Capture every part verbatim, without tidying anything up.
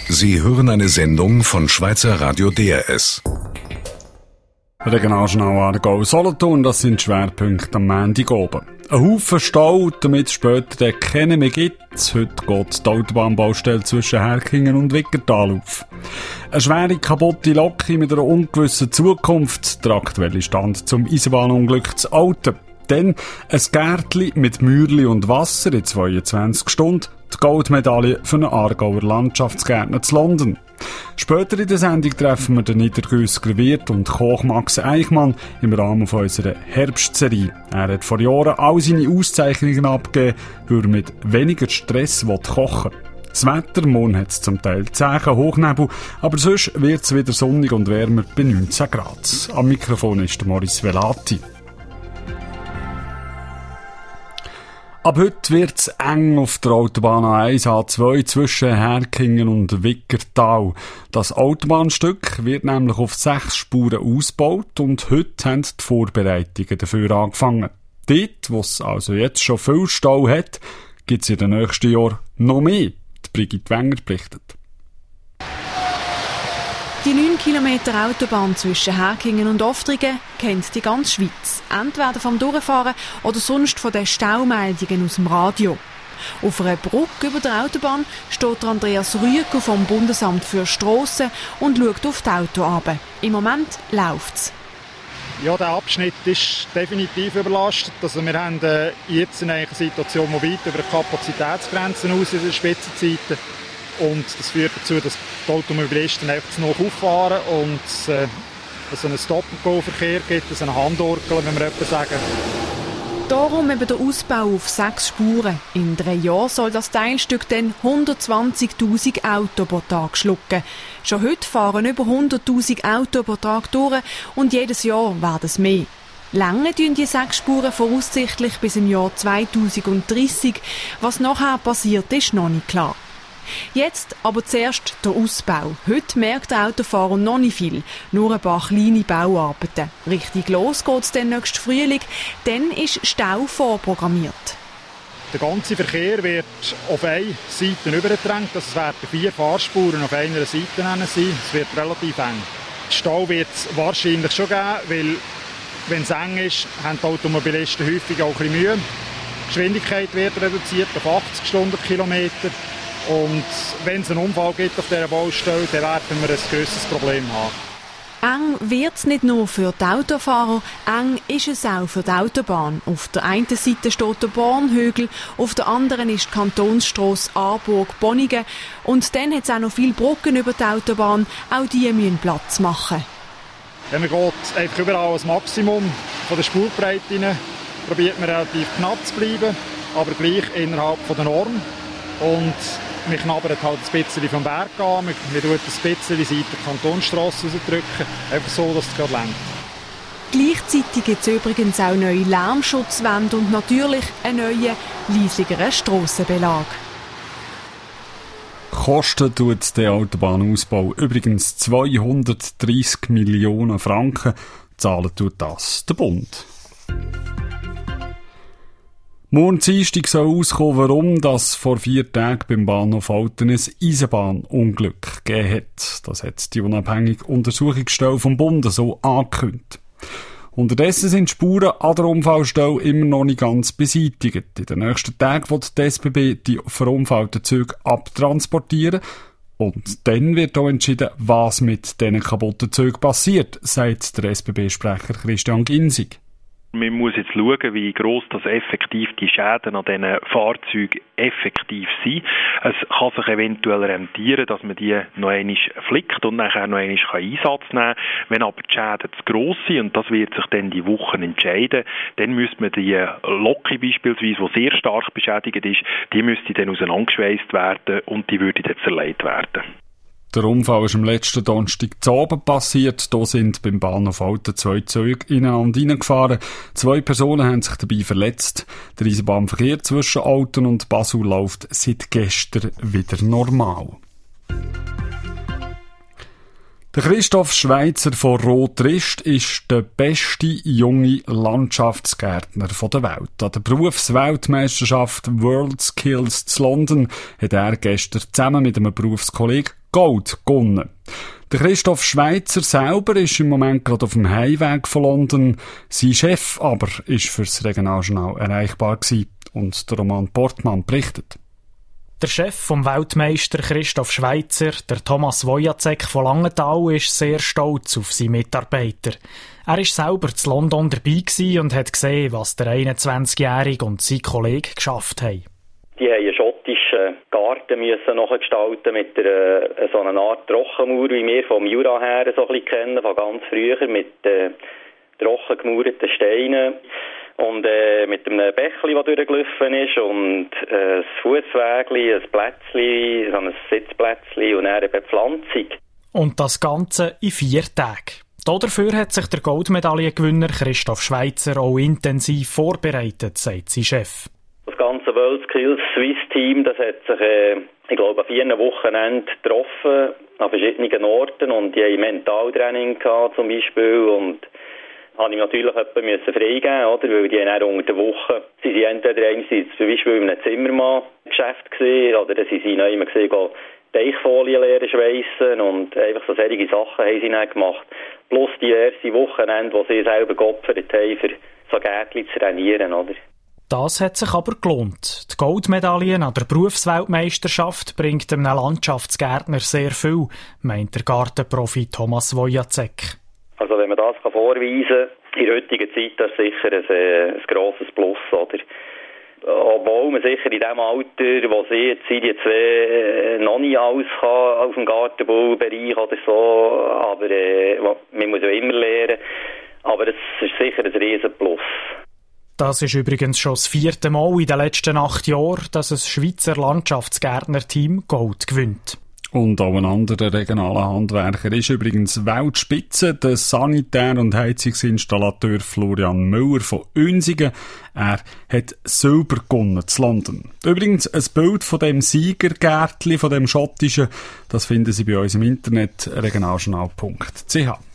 Sie hören eine Sendung von Schweizer Radio D R S. Regionaljournal Aargau Solothurn, das sind Schwerpunkte am Montag oben. Ein Haufen Stau, damit es später den kennen mehr gibt. Heute geht die Autobahnbaustelle zwischen Herkingen und Wickertal auf. Eine schwere kaputte Lok mit einer ungewissen Zukunft, der aktuelle Stand zum Eisenbahnunglück zu Olten. Dann ein Gärtli mit Mürli und Wasser in zweiundzwanzig Stunden, die Goldmedaille für einen Aargauer Landschaftsgärtner zu London. Später in der Sendung treffen wir den Niedergüsser Wirt und Koch Max Eichmann im Rahmen von unserer Herbstserie. Er hat vor Jahren all seine Auszeichnungen abgegeben, weil er mit weniger Stress kochen will. Das Wetter, morgen hat es zum Teil zehn Hochnebel, aber sonst wird es wieder sonnig und wärmer bei neunzehn Grad. Am Mikrofon ist der Maurice Velati. Ab heute wird's eng auf der Autobahn A eins A zwei zwischen Herkingen und Wickertal. Das Autobahnstück wird nämlich auf sechs Spuren ausgebaut und heute haben die Vorbereitungen dafür angefangen. Dort, wo es also jetzt schon viel Stau hat, gibt's in den nächsten Jahren noch mehr. Die Brigitte Wenger berichtet. Die neun Kilometer Autobahn zwischen Herkingen und Oftrigen kennt die ganze Schweiz. Entweder vom Durchfahren oder sonst von den Staumeldungen aus dem Radio. Auf einer Brücke über der Autobahn steht Andreas Rüegger vom Bundesamt für Strassen und schaut auf die Autos runter. Im Moment läuft's. Ja, der Abschnitt ist definitiv überlastet. Also wir haben äh, jetzt eine Situation, die weit über die Kapazitätsgrenzen aus in den Spitzenzeiten. Und das führt dazu, dass die Automobilisten einfach zu noch auffahren und äh, es einen Stop-and-Go-Verkehr gibt, also einen Handorgel, wenn wir etwas sagen. Darum eben der Ausbau auf sechs Spuren. In drei Jahren soll das Teilstück dann hundertzwanzigtausend Autos pro Tag schlucken. Schon heute fahren über hunderttausend Autos pro Tag durch und jedes Jahr werden es mehr. Lange tun die sechs Spuren voraussichtlich bis im Jahr zweitausenddreißig. Was nachher passiert, ist noch nicht klar. Jetzt aber zuerst der Ausbau. Heute merkt der Autofahrer noch nicht viel, nur ein paar kleine Bauarbeiten. Richtig los geht's dann nächsten Frühling, dann ist Stau vorprogrammiert. Der ganze Verkehr wird auf eine Seite übergedrängt, das es werden vier Fahrspuren auf einer Seite sein. Es wird relativ eng. Stau wird es wahrscheinlich schon geben, weil wenn es eng ist, haben die Automobilisten häufig auch ein bisschen Mühe. Die Geschwindigkeit wird reduziert auf achtzig Stundenkilometer. Und wenn es einen Unfall gibt auf dieser Baustelle, dann werden wir ein grösseres Problem haben. Eng wird es nicht nur für die Autofahrer, eng ist es auch für die Autobahn. Auf der einen Seite steht der Bornhögel, auf der anderen ist die Kantonsstrasse Aarburg-Bonnigen. Und dann hat es auch noch viele Brücken über die Autobahn, auch die müssen Platz machen. Ja, man geht einfach überall das Maximum von der Spurbreite rein, probiert man relativ knapp zu bleiben, aber gleich innerhalb von der Norm. Und wir knabbern halt ein bisschen vom Berg an, wir, wir drücken ein bisschen Seite der Kantonsstrasse rausdrücken, einfach so, dass es gerade lenkt. Gleichzeitig gibt es übrigens auch neue Lärmschutzwände und natürlich einen neuen, leisligeren Strassenbelag. Kosten tut der Autobahnausbau übrigens zweihundertdreissig Millionen Franken. Zahlen tut das der Bund. Morgen Dienstag soll auskommen, warum das vor vier Tagen beim Bahnhof Olten ein Eisenbahnunglück gegeben hat. Das hat die unabhängige Untersuchungsstelle vom Bund so angekündigt. Unterdessen sind die Spuren an der Unfallstelle immer noch nicht ganz beseitigt. In den nächsten Tagen wird die S B B die verunfallten Züge abtransportieren. Und dann wird auch entschieden, was mit diesen kaputten Zügen passiert, sagt der S B B-Sprecher Christian Ginsig. Man muss jetzt schauen, wie gross das effektiv die Schäden an diesen Fahrzeugen effektiv sind. Es kann sich eventuell rentieren, dass man die noch einmal flickt und nachher noch einmal Einsatz nehmen kann. Wenn aber die Schäden zu gross sind, und das wird sich dann die Wochen entscheiden, dann müsste man die Loki beispielsweise, die sehr stark beschädigt ist, die müsste dann auseinandergeschweißt werden und die würde dann zerlegt werden. Der Unfall ist am letzten Donnerstag zu Abend passiert. Da sind beim Bahnhof Olten zwei Züge ineinander hineingefahren. Zwei Personen haben sich dabei verletzt. Der Eisenbahnverkehr zwischen Olten und Basel läuft seit gestern wieder normal. Der Christoph Schweitzer von Rotrist ist der beste junge Landschaftsgärtner der Welt. An der Berufsweltmeisterschaft WorldSkills zu London hat er gestern zusammen mit einem Berufskollegen Gold gewonnen. Der Christoph Schweitzer selber ist im Moment gerade auf dem Heimweg von London. Sein Chef aber ist fürs Regionaljournal erreichbar gewesen. Und der Roman Portmann berichtet. Der Chef vom Weltmeister Christoph Schweitzer, der Thomas Wojacek von Langenthal, ist sehr stolz auf seine Mitarbeiter. Er war selber zu London dabei und hat gesehen, was der einundzwanzigjährige und sein Kollege geschafft haben. Die haben einen schottischen Garten müssen nachgestalten mit einer, so einer Art Trockenmauer, wie wir vom Jura her so ein bisschen kennen, von ganz früher, mit äh, trocken gemauerten Steinen. Und äh, mit einem Bächli, das durchgelaufen ist, und äh, ein Fusswägli, ein Plätzli, so ein Sitzplätzli und dann eine Bepflanzung. Und das Ganze in vier Tagen. Dafür hat sich der Goldmedaillengewinner Christoph Schweitzer auch intensiv vorbereitet, sagt sein Chef. Das ganze WorldSkills Swiss Team, das hat sich, äh, ich glaube, an vier Wochenenden getroffen, an verschiedenen Orten, und die haben Mentaltraining gehabt, zum Beispiel, und habe ich natürlich jemanden freigeben, oder? Weil die dann unter der Woche, sie sind entweder einerseits zum Beispiel in einem Zimmermann-Geschäft gesehen, oder sie sind noch immer gesehen, Teichfolien leeren schweissen, und einfach so solche Sachen haben sie dann gemacht. Plus die erste Wochenende, wo sie selber geopfert haben, für so Gärtchen zu trainieren, oder? Das hat sich aber gelohnt. Die Goldmedaille an der Berufsweltmeisterschaft bringt einem Landschaftsgärtner sehr viel, meint der Gartenprofi Thomas Wojacek. Also wenn man das vorweisen kann, in der heutigen Zeit, das ist sicher ein, ein grosses Plus, oder? Obwohl man sicher in dem Alter, wo sie jetzt sind, die zwei noch nicht alles kann auf dem Gartenbaubereich oder so, aber äh, man muss ja immer lernen. Aber es ist sicher ein riesen Plus. Das ist übrigens schon das vierte Mal in den letzten acht Jahren, dass ein Schweizer Landschaftsgärtner-Team Gold gewinnt. Und auch ein anderer regionaler Handwerker ist übrigens Weltspitze, der Sanitär- und Heizungsinstallateur Florian Müller von Unsingen. Er hat Silber gewonnen zu London. Übrigens, ein Bild von dem Siegergärtli, von dem schottischen, das finden Sie bei uns im Internet regionaljournal punkt c h.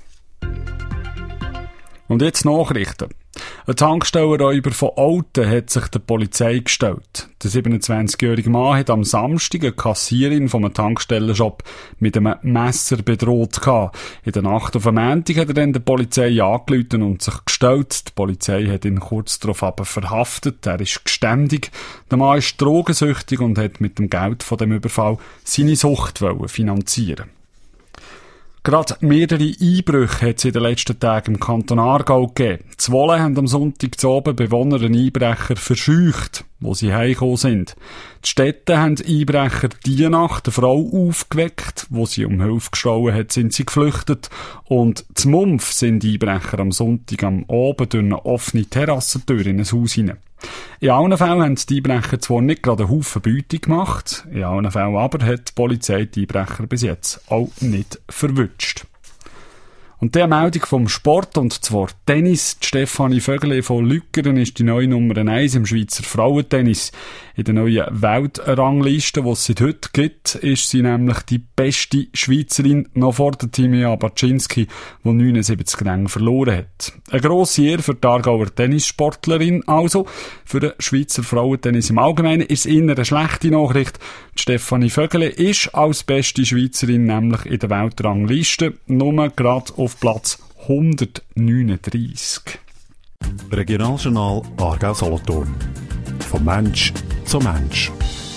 Und jetzt Nachrichten. Ein Tankstellenräuber von Olten hat sich der Polizei gestellt. Der siebenundzwanzigjährige Mann hat am Samstag eine Kassierin von einem Tankstellenshop mit einem Messer bedroht gehabt. In der Nacht auf den Montag hat er dann der Polizei angerufen und sich gestellt. Die Polizei hat ihn kurz darauf aber verhaftet. Er ist geständig. Der Mann ist drogensüchtig und hat mit dem Geld von dem Überfall seine Sucht finanzieren. Gerade mehrere Einbrüche hat es in den letzten Tagen im Kanton Aargau gegeben. Zwolle haben am Sonntag zu oben Bewohner einen Einbrecher verscheucht, wo sie heimgekommen sind. Die Städte haben Einbrecher die Nacht eine Frau aufgeweckt, wo sie um Hilfe geschrien hat, sind sie geflüchtet. Und zum Mumpf sind Einbrecher am Sonntag am Abend durch eine offene Terrassentür in ein Haus hinein. In allen Fällen haben die Einbrecher zwar nicht gerade einen Haufen Beute gemacht, in allen Fällen aber hat die Polizei die Einbrecher bis jetzt auch nicht verwünscht. Und der Meldung vom Sport, und zwar Tennis. Die Stefanie Vögele von Lückeren ist die neue Nummer eins im Schweizer Frauentennis. In der neuen Weltrangliste, die es seit heute gibt, ist sie nämlich die beste Schweizerin, noch vor der Timea Baczynski, die neunundsiebzig Ränge verloren hat. Eine grosse Ehre für die Aargauer Tennissportlerin. Also, für den Schweizer Frauentennis im Allgemeinen ist es eher eine schlechte Nachricht. Die Stefanie Vögele ist als beste Schweizerin nämlich in der Weltrangliste nur gerade auf Platz hundertneununddreissig. Regionaljournal Aargau-Solothurn. Vom Mensch zum Mensch.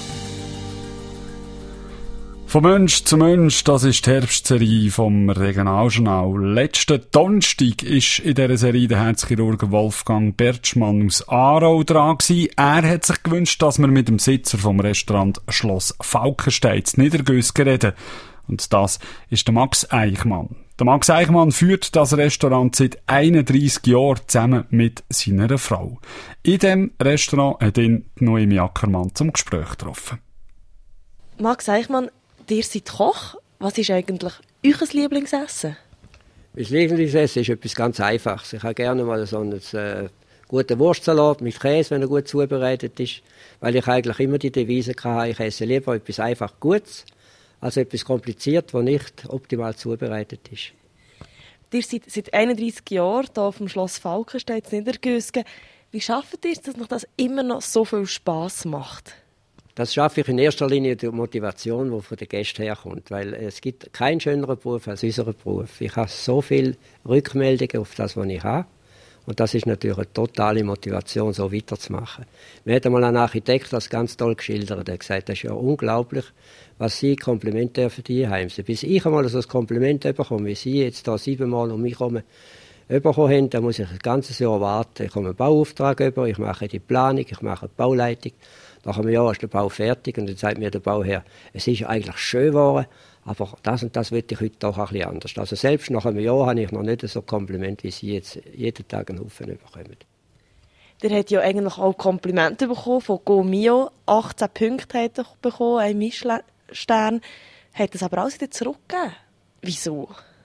Von Mensch zu Mensch, das ist die Herbstserie vom Regionaljournal. Letzten Donnerstag ist in dieser Serie der Herzchirurg Wolfgang Bertschmann aus Aarau dran gewesen. Er hat sich gewünscht, dass wir mit dem Besitzer vom Restaurant Schloss Falkenstein in Niedergösgen reden. Und das ist der Max Eichmann. Der Max Eichmann führt das Restaurant seit einunddreissig Jahren zusammen mit seiner Frau. In diesem Restaurant hat ihn Noemi Ackermann zum Gespräch getroffen. Max Eichmann, ihr seid Koch. Was ist eigentlich euer Lieblingsessen? Mein Lieblingsessen ist etwas ganz Einfaches. Ich habe gerne mal so einen äh, guten Wurstsalat mit Käse, wenn er gut zubereitet ist. Weil ich eigentlich immer die Devise hatte, ich esse lieber etwas einfach Gutes als etwas kompliziert, das nicht optimal zubereitet ist. Ihr seid seit einunddreissig Jahren hier auf dem Schloss Falkenstein in Niedergösgen. Wie schafft ihr es, dass euch das immer noch so viel Spass macht? Das schaffe ich in erster Linie durch die Motivation, die von den Gästen herkommt. Weil es gibt keinen schöneren Beruf als unseren Beruf. Ich habe so viele Rückmeldungen auf das, was ich habe. Und das ist natürlich eine totale Motivation, so weiterzumachen. Mir hat einmal ein Architekt das ganz toll geschildert. Er hat gesagt, das ist ja unglaublich, was Sie Komplimente dürfen die heimsen. Bis ich einmal so ein Kompliment bekomme, wie Sie jetzt hier siebenmal um mich herum bekommen haben, dann muss ich ein ganzes Jahr warten. Ich komme einen Bauauftrag über, ich mache die Planung, ich mache die Bauleitung. Nach einem Jahr ist der Bau fertig und dann sagt mir der Bauherr, es ist eigentlich schön geworden, aber das und das möchte ich heute doch ein bisschen anders. Also selbst nach einem Jahr habe ich noch nicht so ein Kompliment, wie Sie jetzt jeden Tag einen Haufen bekommen. Der hat ja eigentlich auch Komplimente bekommen von Go Mio. achtzehn Punkte hat er bekommen, ein Michelin-Stern. Hat das aber alles wieder zurückgegeben. Wieso?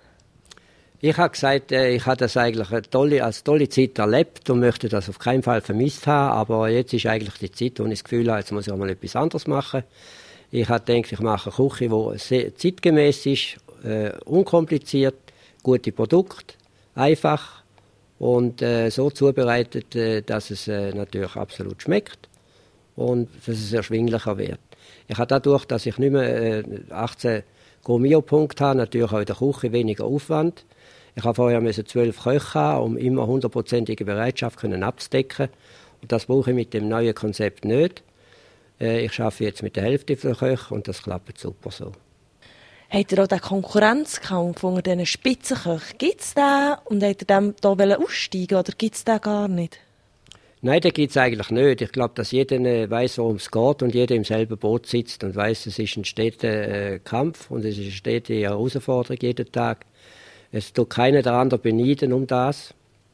Ich habe gesagt, ich habe das eigentlich eine tolle, als tolle Zeit erlebt und möchte das auf keinen Fall vermisst haben. Aber jetzt ist eigentlich die Zeit, wo ich das Gefühl habe, jetzt muss ich auch mal etwas anderes machen. Ich habe gedacht, ich mache eine Küche, die sehr zeitgemäß ist, äh, unkompliziert, gute Produkte, einfach und äh, so zubereitet, äh, dass es äh, natürlich absolut schmeckt und dass es erschwinglicher wird. Ich habe dadurch, dass ich nicht mehr äh, achtzehn Go-Mio-Punkte habe, natürlich auch in der Küche weniger Aufwand. Ich habe vorher zwölf Köche haben, um immer hundertprozentige Bereitschaft können abzudecken. Und das brauche ich mit dem neuen Konzept nicht. Äh, ich arbeite jetzt mit der Hälfte der Köche und das klappt super so. Habt ihr auch den Konkurrenzkampf unter diesen Spitzenköchen? Gibt es den? Und wollt ihr dem hier aussteigen oder gibt es den gar nicht? Nein, den gibt es eigentlich nicht. Ich glaube, dass jeder äh, weiß, worum es geht und jeder im selben Boot sitzt und weiß, es ist ein steter äh, Kampf und es ist eine stete Herausforderung jeden Tag. Es tut keiner der andere beneiden um das.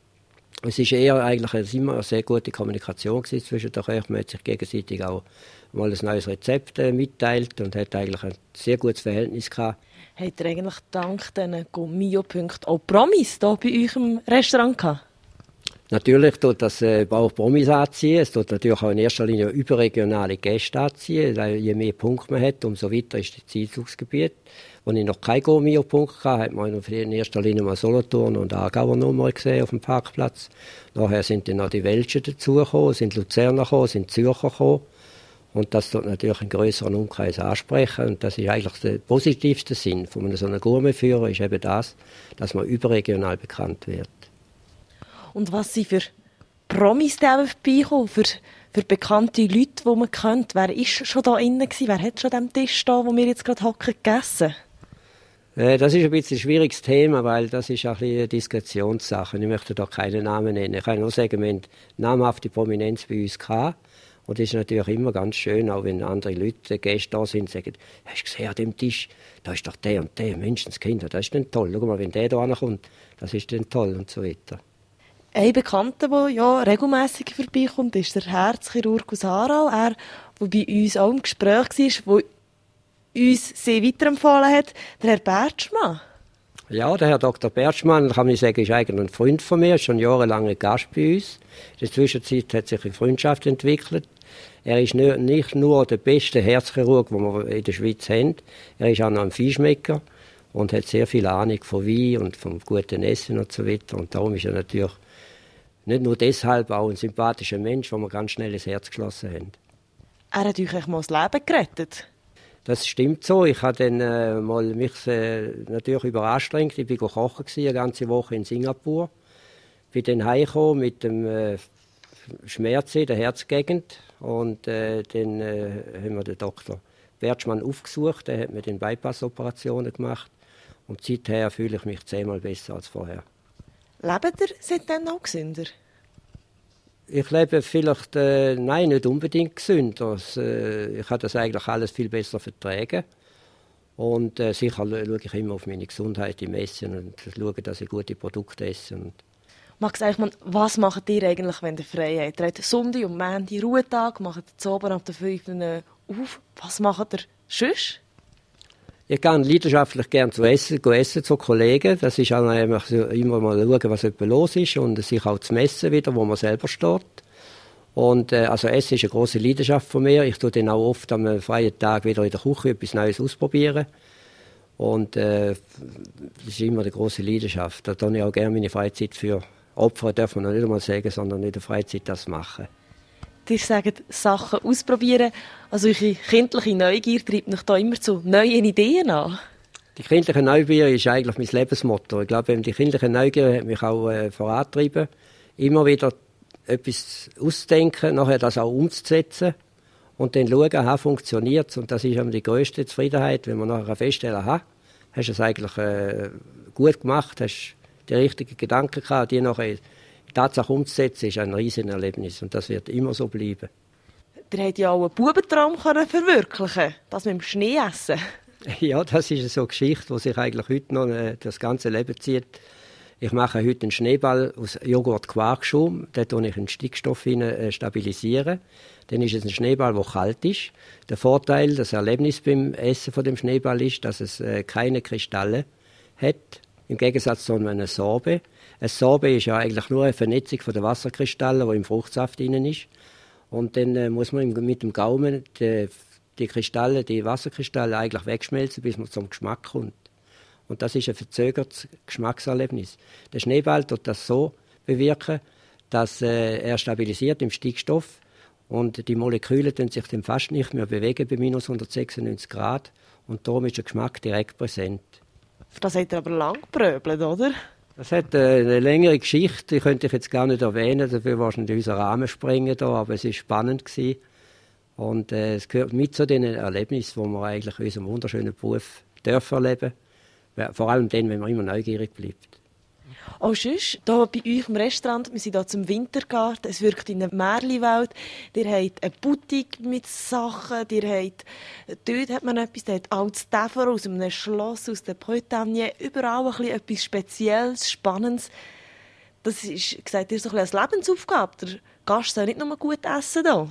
Es ist eher eigentlich eine, immer eine sehr gute Kommunikation zwischen den Köchen. Man hat sich gegenseitig auch mal ein neues Rezept äh, mitteilt und hat eigentlich ein sehr gutes Verhältnis gehabt. Habt ihr eigentlich dank diesen Go-Mio-Punkten auch Promis hier bei euch im Restaurant gehabt? Natürlich tut das äh, auch Promis anziehen. Es tut natürlich auch in erster Linie überregionale Gäste anziehen. Je mehr Punkte man hat, umso weiter ist das Einzugsgebiet. Als ich noch keinen Go-Mio-Punkt hatte, hat man in erster Linie mal Solothurn und Aargauer Nummer gesehen auf dem Parkplatz. Nachher sind dann noch die Welschen dazugekommen, sind Luzerner gekommen, sind Zürcher gekommen. Und das tut natürlich einen grösseren Umkreis ansprechen. Und das ist eigentlich der positivste Sinn von so einem Gourmetführer, ist eben das, dass man überregional bekannt wird. Und was sind für Promis da vorbeikommen, für, für bekannte Leute, die man kennt? Wer war schon da innen gewesen? Wer hat schon an dem Tisch da, wo wir jetzt gerade hocken, gegessen? Äh, das ist ein bisschen ein schwieriges Thema, weil das ist auch ein bisschen eine Diskretionssache. Ich möchte da keinen Namen nennen. Ich kann nur sagen, wir haben namhafte Prominenz bei uns gehabt. Und es ist natürlich immer ganz schön, auch wenn andere Leute, Gäste da sind, sagen, hast du gesehen, an dem Tisch, da ist doch der und der, Menschenskinder, das ist dann toll. Schau mal, wenn der da ankommt, das ist dann toll und so weiter. Ein Bekannter, der ja regelmässig vorbeikommt, ist der Herzchirurg aus Aarau. Er, der bei uns auch im Gespräch war, der uns sehr weiterempfohlen hat, der Herr Bertschmann. Ja, der Herr Doktor Bertschmann, kann ich sagen, ist eigentlich ein Freund von mir, schon jahrelang ein Gast bei uns. In der Zwischenzeit hat sich eine Freundschaft entwickelt. Er ist nicht nur der beste Herzchirurg, den wir in der Schweiz haben, er ist auch noch ein Feinschmecker und hat sehr viel Ahnung von Wein und vom guten Essen und so weiter. Und darum ist er natürlich nicht nur deshalb auch ein sympathischer Mensch, wo wir ganz schnell ins Herz geschlossen haben. Er hat euch mal das Leben gerettet. Das stimmt so. Ich habe dann äh, mal mich äh, natürlich überanstrengt. Ich war kochen gewesen, eine ganze Woche in Singapur. Bin dann heimgekommen mit dem äh, Schmerz in der Herzgegend. Und äh, dann äh, haben wir den Doktor Bertschmann aufgesucht. Der hat mir den Bypass-Operationen gemacht. Und seither fühle ich mich zehnmal besser als vorher. Lebt ihr seitdem noch gesünder? Ich lebe vielleicht, äh, nein, nicht unbedingt gesünder. Äh, ich habe das eigentlich alles viel besser vertragen. Und äh, sicher schaue ich immer auf meine Gesundheit im Essen und schaue, dass ich gute Produkte esse. Und Max Eichmann, was macht ihr eigentlich, wenn ihr frei habt? Ihr habt Sonntag und Montag Ruhetag, macht ihr zu Abend ab der fünf auf. Was macht ihr sonst? Ich gehe leidenschaftlich gerne zu essen, essen zu Kollegen. Das ist auch immer mal schauen, was etwa los ist und sich auch zu messen wieder, wo man selber steht. Und äh, also Essen ist eine grosse Leidenschaft von mir. Ich tue dann auch oft am freien Tag wieder in der Küche etwas Neues ausprobieren. Und äh, das ist immer eine grosse Leidenschaft. Da tue ich auch gerne meine Freizeit für opfern, darf man noch nicht einmal sagen, sondern in der Freizeit das machen. Ihr sagt, Sachen ausprobieren. Also eure kindliche Neugier treibt mich da immer zu neuen Ideen an. Die kindliche Neugier ist eigentlich mein Lebensmotto. Ich glaube, die kindliche Neugier hat mich auch äh, vorangetrieben, immer wieder etwas auszudenken, nachher das auch umzusetzen und dann schauen, aha, funktioniert es. Und das ist die grösste Zufriedenheit, wenn man nachher feststellen, aha, hast du es eigentlich äh, gut gemacht, hast die richtigen Gedanken gehabt, die nachher in die Tatsache umzusetzen, ist ein riesen Erlebnis und das wird immer so bleiben. Ihr habt ja auch einen Bubentraum verwirklichen, das mit dem Schnee essen. Ja, das ist so eine Geschichte, die sich eigentlich heute noch äh, das ganze Leben zieht. Ich mache heute einen Schneeball aus Joghurt-Quarkschaum. Da tue ich einen Stickstoff rein, äh, stabilisieren. Dann ist es ein Schneeball, der kalt ist. Der Vorteil, das Erlebnis beim Essen von dem Schneeball ist, dass es äh, keine Kristalle hat. Im Gegensatz zu einem Sorbet. Ein Sorbet ist ja eigentlich nur eine Vernetzung von den Wasserkristallen, die im Fruchtsaft drin ist. Und dann äh, muss man mit dem Gaumen die, die Kristalle, die Wasserkristalle eigentlich wegschmelzen, bis man zum Geschmack kommt. Und das ist ein verzögertes Geschmackserlebnis. Der Schneeball tut das so bewirken, dass äh, er stabilisiert im Stickstoff und die Moleküle können sich dann fast nicht mehr bewegen bei minus hundertsechsundneunzig Grad und darum ist der Geschmack direkt präsent. Das hat er aber lang gepröbelt, oder? Das hat äh, eine längere Geschichte, die könnte ich jetzt gar nicht erwähnen, dafür wahrscheinlich unseren Rahmen sprengen da, aber es war spannend gewesen. Und äh, es gehört mit zu den Erlebnissen, die wir eigentlich in unserem wunderschönen Beruf dürfen erleben. Vor allem dann, wenn man immer neugierig bleibt. Auch sonst, hier bei euch im Restaurant, wir sind hier zum Wintergarten, es wirkt in einer Märchenwelt. Ihr habt eine Boutique mit Sachen, ihr habt, dort hat man etwas, da hat altes Tefer aus einem Schloss, aus der Bretagne, überall ein bisschen etwas Spezielles, Spannendes. Das ist, gesagt ihr, so ein bisschen als Lebensaufgabe. Der Gast soll nicht nur gut essen hier.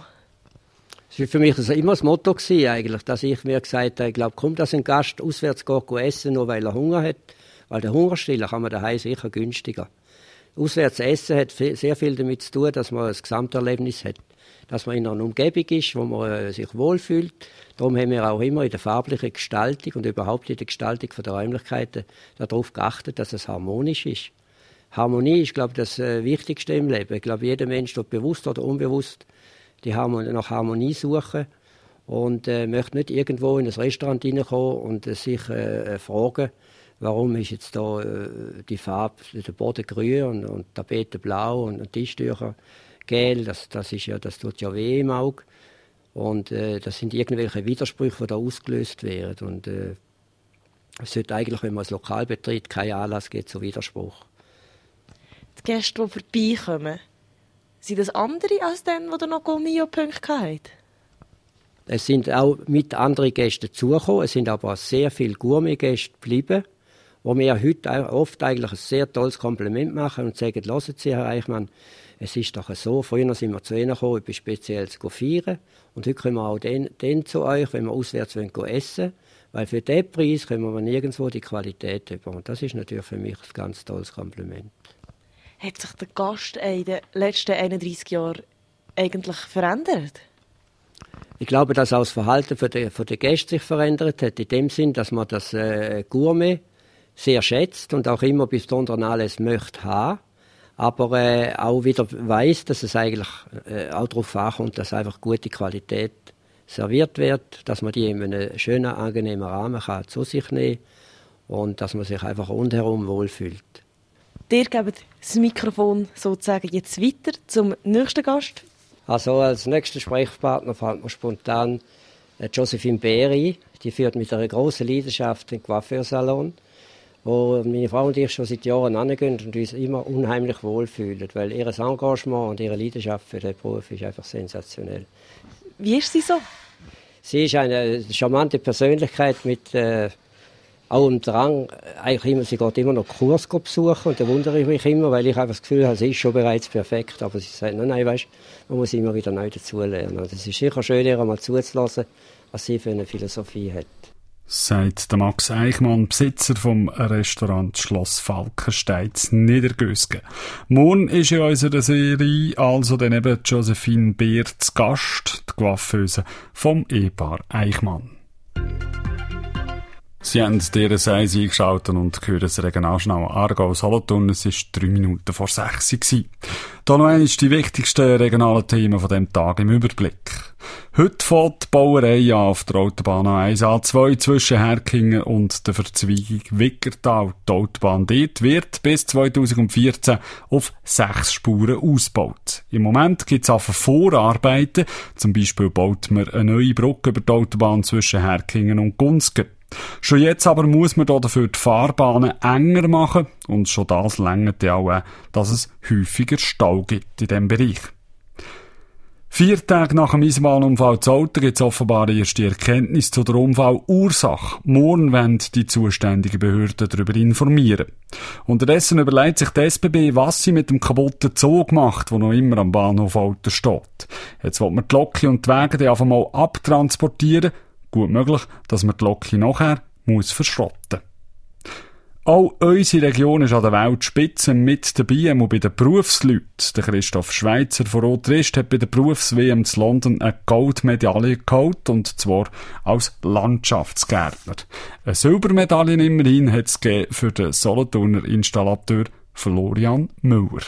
Das war für mich also immer das Motto gewesen, eigentlich, dass ich mir gesagt habe, ich glaube, kommt, dass ein Gast auswärts geht essen, nur weil er Hunger hat. Weil der Hunger stillen kann man daheim sicher günstiger. Auswärts essen hat sehr viel damit zu tun, dass man ein Gesamterlebnis hat. Dass man in einer Umgebung ist, wo man äh, sich wohlfühlt. Darum haben wir auch immer in der farblichen Gestaltung und überhaupt in der Gestaltung der Räumlichkeiten darauf geachtet, dass es harmonisch ist. Harmonie ist, glaube ich, das äh, Wichtigste im Leben. Ich glaube, jeder Mensch tut bewusst oder unbewusst die Harmonie, nach Harmonie suchen und äh, möchte nicht irgendwo in ein Restaurant reinkommen und äh, sich äh, fragen, warum ist jetzt da äh, die Farbe, der Boden grün und, und die Tapete blau und, und Tischtücher gel, das, das, ist ja, das tut ja weh im Auge. Und äh, das sind irgendwelche Widersprüche, die da ausgelöst werden. Und äh, es sollte eigentlich, wenn man das Lokal betritt, keinen Anlass geben zu Widerspruch. Die Gäste, die vorbeikommen, sind das andere als die, die noch Gourmillot-Punkte hatten? Es sind auch mit anderen Gästen dazugekommen, es sind aber sehr viele Gourmet-Gäste geblieben, wo wir heute oft eigentlich ein sehr tolles Kompliment machen und sagen, hören Sie, Herr Eichmann, es ist doch so, früher sind wir zu Ihnen gekommen, etwas Spezielles zu feiern und heute kommen wir auch dann, dann zu euch, wenn wir auswärts essen wollen, weil für diesen Preis können wir nirgendwo die Qualität haben. Und das ist natürlich für mich ein ganz tolles Kompliment. Hat sich der Gast in den letzten einunddreissig Jahren eigentlich verändert? Ich glaube, dass auch das Verhalten von der, von der Gäste sich verändert hat, in dem Sinn, dass man das äh, Gourmet sehr schätzt und auch immer bis drunter alles möchte haben, aber äh, auch wieder weiss, dass es eigentlich äh, auch darauf ankommt, dass einfach gute Qualität serviert wird, dass man die in einem schönen, angenehmen Rahmen kann zu sich nehmen und dass man sich einfach rundherum wohlfühlt. Ihr gebt das Mikrofon sozusagen jetzt weiter zum nächsten Gast. Also als nächster Sprechpartner fällt mir spontan Josephine Bery. Die führt mit einer grossen Leidenschaft den Coiffeursalon, wo meine Frau und ich schon seit Jahren hingehen und uns immer unheimlich wohlfühlen, weil ihr Engagement und ihre Leidenschaft für den Beruf ist einfach sensationell. Wie ist sie so? Sie ist eine charmante Persönlichkeit mit äh, auch im Drang, eigentlich immer, sie geht immer noch Kurs besuchen und da wundere ich mich immer, weil ich einfach das Gefühl habe, sie ist schon bereits perfekt, aber sie sagt, nein, nein, weißt, man muss immer wieder neu dazulernen. Und es ist sicher schön, ihr einmal zuzulassen, was sie für eine Philosophie hat. sagt der Max Eichmann, Besitzer vom Restaurant Schloss Falkenstein in Niedergösgen. Morgen ist in unserer Serie also dann eben Josephine Beer zu Gast, die Coiffeuse vom Ehepaar Eichmann. Sie haben dieser Seise eingeschaltet und hören das Regionaljournal Aargau Solothurn. Es war drei Minuten vor sechs. Hier noch einmal die wichtigsten regionalen Themen von diesem Tag im Überblick. Heute fährt die Bauerei auf der Autobahn A eins A zwei zwischen Herkingen und der Verzweigung Wickertal. Die Autobahn dort wird bis zweitausendvierzehn auf sechs Spuren ausgebaut. Im Moment gibt es auch Vorarbeiten. Zum Beispiel baut man eine neue Brücke über die Autobahn zwischen Herkingen und Gunzgen. Schon jetzt aber muss man dafür die Fahrbahnen enger machen und schon das reicht ja auch, dass es häufiger Stau gibt in diesem Bereich. Vier Tage nach dem Eisenbahnunfall zu Olten gibt es offenbar erste Erkenntnis zu der Unfallursache. Morgen werden die zuständigen Behörden darüber informieren. Unterdessen überlegt sich die S B B, was sie mit dem kaputten Zug macht, der noch immer am Bahnhof Olten steht. Jetzt will man die Loki und die Wege dann einfach mal abtransportieren. Gut möglich, dass man die Loki nachher muss verschrotten. Auch unsere Region ist an der Weltspitze mit dabei, auch bei den Berufsleuten. Der Christoph Schweizer von Rot-Rist hat bei der Berufs-W M zu London eine Goldmedaille geholt, und zwar als Landschaftsgärtner. Eine Silbermedaille immerhin hat es gegeben für den Solothurner Installateur Florian Müller.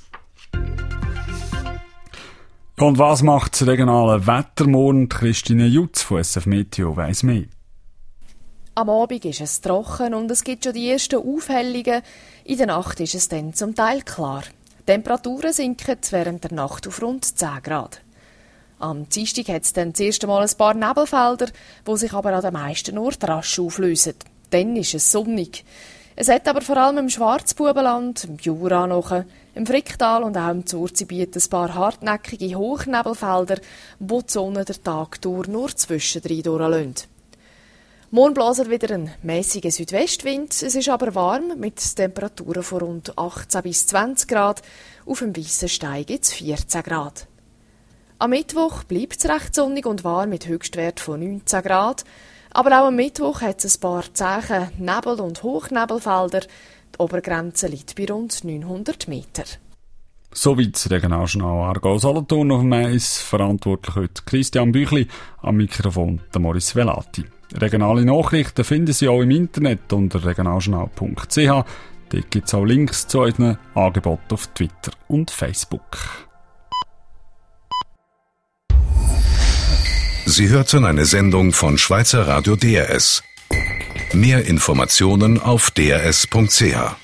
Und was macht das regionale Wetter morgen? Christine Jutz von S F Meteo weiss mehr. Am Abend ist es trocken und es gibt schon die ersten Aufhellungen. In der Nacht ist es dann zum Teil klar. Die Temperaturen sinken während der Nacht auf rund zehn Grad. Am Dienstag hat es dann das erste Mal ein paar Nebelfelder, die sich aber an den meisten Orten rasch auflösen. Dann ist es sonnig. Es hat aber vor allem im Schwarzbubenland, im Jura noch, im Fricktal und auch im Zurzigebiet ein paar hartnäckige Hochnebelfelder, wo die Sonne den Tag durch nur zwischendrin durchlässt. Morgen bläst wieder ein mäßiger Südwestwind, es ist aber warm mit Temperaturen von rund achtzehn bis zwanzig Grad, auf dem Weissen Stein gibt es vierzehn Grad. Am Mittwoch bleibt es recht sonnig und warm mit Höchstwert von neunzehn Grad, aber auch am Mittwoch hat es ein paar zähe Nebel- und Hochnebelfelder. Die Obergrenze liegt bei rund neunhundert Meter. Soweit das Regionaljournal Aargau Solothurn auf dem Eis. Verantwortlich heute Christian Büchli, am Mikrofon der Maurice Velati. Regionale Nachrichten finden Sie auch im Internet unter regionaljournal punkt c h. Dort gibt es auch Links zu unseren Angeboten auf Twitter und Facebook. Sie hörten eine Sendung von Schweizer Radio D R S. Mehr Informationen auf d r s punkt c h.